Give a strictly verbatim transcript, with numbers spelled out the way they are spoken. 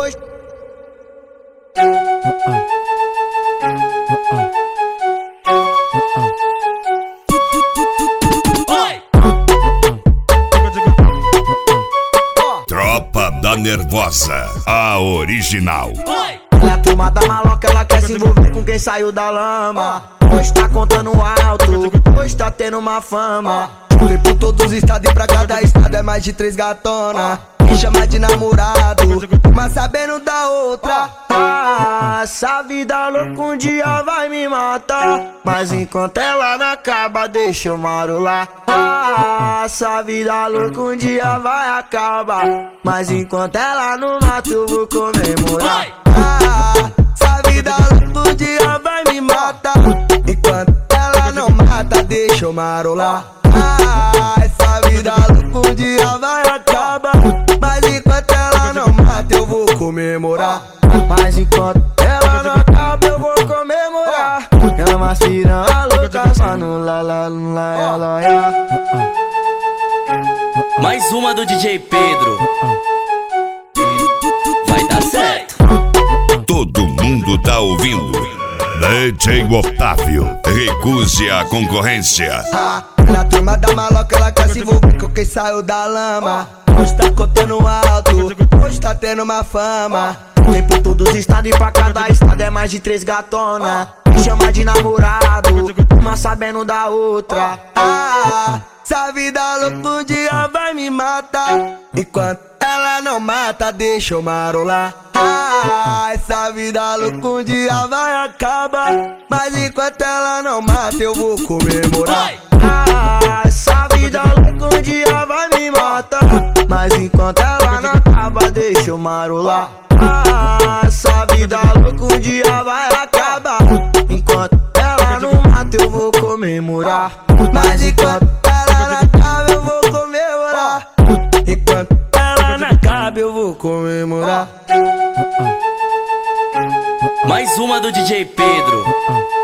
Hoje... Tropa da Nervosa, a original. A turma da maloca, ela quer se envolver com quem saiu da lama. Hoje tá contando alto, hoje tá tendo uma fama. Fui por todos os estados e pra cada estado é mais de três gatona. Me chama de namorado, mas sabendo da outra. Ah, essa vida louca um dia vai me matar, mas enquanto ela não acaba, deixa eu marolar. Ah, essa vida louca um dia vai acabar, mas enquanto ela não mata, eu vou comemorar. Ah, essa vida louca um dia vai me matar, enquanto ela não mata, deixa eu marolar. Ah, essa vida louca um dia vai acabar, mas enquanto ela não mata, eu vou comemorar. Mas enquanto ela não acaba, eu vou comemorar. Ela mais piranha louca, só no lá lá lá lá lá. Mais uma do D J Pedro. Vai dar certo. Todo mundo tá ouvindo. D J Otávio, recuse a concorrência. Ah, na turma da maloca, ela quer se envolver com quem saiu da lama. Hoje tá contando alto, hoje tá tendo uma fama. Vem por todos os estados e pra cada estado é mais de três gatona. Me chama de namorado, uma sabendo da outra. Ah, essa vida louca um dia vai me matar, enquanto ela não mata, deixa eu marolar. Ah, essa vida louca um dia vai acabar, mas enquanto ela não mata, eu vou comemorar. Ah, essa vida louca um dia vai me matar, mas enquanto ela não acaba, deixa eu marolar. Ah, essa vida louca um dia vai acabar, enquanto ela não mata, eu vou comemorar. Mas enquanto ela não acaba, eu vou comemorar. Enquanto ela não acaba, eu vou comemorar. Mais uma do D J Pedro.